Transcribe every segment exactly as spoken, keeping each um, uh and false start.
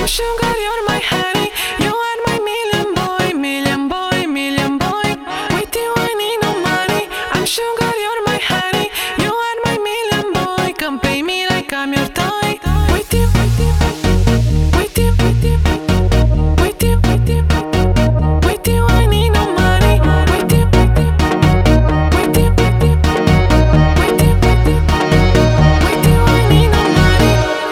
sugar, you're my honey. You are my million boy, million boy, million boy. With you I need no money. I'm sugar, you're my honey. You are my million boy. Come pay me like I'm your toy. With you, with you, with you, with you, with you, with you, with you I need no money. With you, with you, with you, with you, with you, with you, with you I need no money.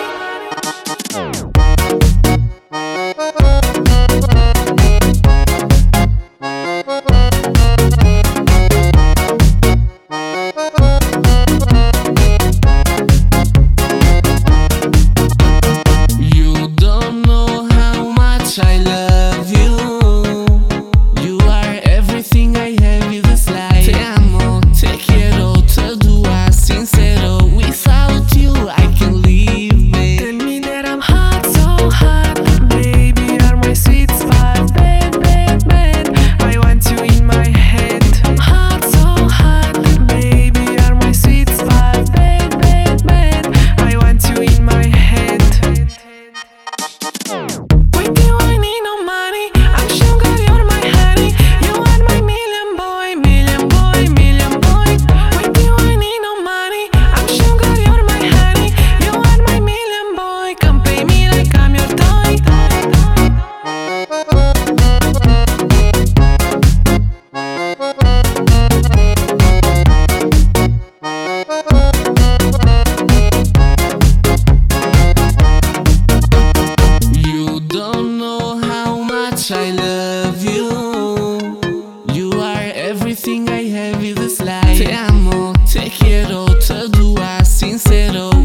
You don't know how much I love you. You are everything I have in this life. Te amo, te quiero, todo é sincero. Without you I can't live, babe. Tell me that I'm hot, so hot. Baby, you're my sweet spot. Bad, bad, bad. I want you in my head. I'm hot, so hot. Baby, you're my sweet spot. Bad, bad, bad. I want you in my head. With you I need no money. I'm sugar, you're my honey. You are my million boy, million boy, million boy. With you I need no money. I'm sugar, you're my honey. You are my million boy. Come pay me like I'm your toy. You don't know how much I love you. You are everything I have in this life. Te amo, te quiero, todo é sincero.